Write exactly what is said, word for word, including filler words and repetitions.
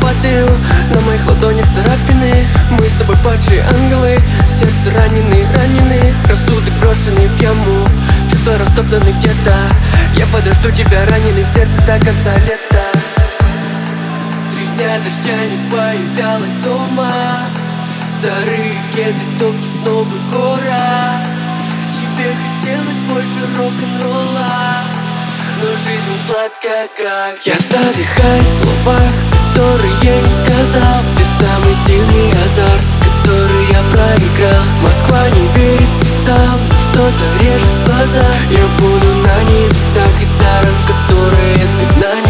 падаю, на моих ладонях царапины. Мы с тобой падшие ангелы, в сердце ранены, ранены. Рассудок брошенный в яму, чувства растоптаны где-то. Я подожду тебя, раненый в сердце, до конца лета. Три дня дождя не появлялась дома. Старые кеды топчут новый город. Тебе хотелось больше рок-н-ролла, но жизнь не сладкая, как я. Задыхаюсь в словах, которые не сказал. Ты самый сильный азарт, который я проиграл. Москва не верит слезам, что-то режет глаза. Я буду на небесах из-за ран, которые ты на